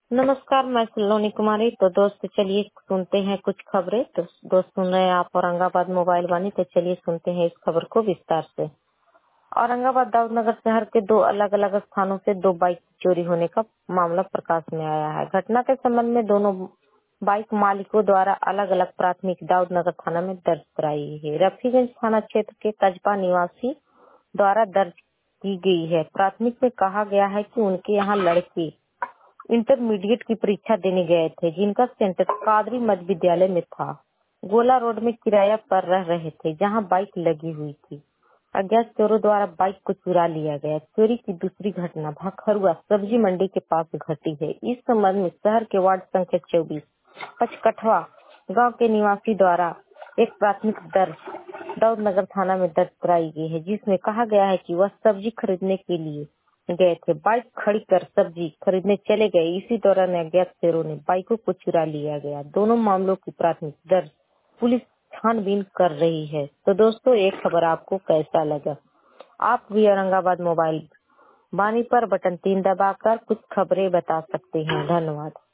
नमस्कार, मैं सलोनी कुमारी। तो दोस्त चलिए सुनते हैं कुछ खबरें। तो दोस्त सुन रहे हैं आप औरंगाबाद मोबाइल वाणी। तो चलिए सुनते हैं इस खबर को विस्तार से। औरंगाबाद दाऊदनगर शहर के दो अलग अलग स्थानों से दो बाइक चोरी होने का मामला प्रकाश में आया है। घटना के संबंध में दोनों बाइक मालिकों द्वारा अलग अलग प्राथमिक दाऊदनगर थाना में दर्ज कराई है। रफीगंज थाना क्षेत्र के कजपा निवासी द्वारा दर्ज की गई है। प्राथमिक में कहा गया है कि उनके यहाँ लड़के इंटरमीडिएट की परीक्षा देने गए थे, जिनका सेंटर कादरी मध्य विद्यालय में था। गोला रोड में किराया पर रह रहे थे, जहां बाइक लगी हुई थी। अज्ञात चोरों द्वारा बाइक को चुरा लिया गया। चोरी की दूसरी घटना भखरुआ सब्जी मंडी के पास घटी है। इस संबंध में शहर के वार्ड संख्या 24 पचकठवा गांव के निवासी द्वारा एक प्राथमिक दर्ज दाऊदनगर थाना में दर्ज कराई गई है, जिसमें कहा गया है कि वह सब्जी खरीदने के लिए गए थे। बाइक खड़ी कर सब्जी खरीदने चले गए। इसी दौरान अज्ञात चोरों ने बाइकों को चुरा लिया गया। दोनों मामलों की प्राथमिक दर्ज पुलिस छानबीन कर रही है। तो दोस्तों, एक खबर आपको कैसा लगा? आप भी औरंगाबाद मोबाइल वाणी पर बटन 3 दबाकर कुछ खबरें बता सकते हैं। धन्यवाद।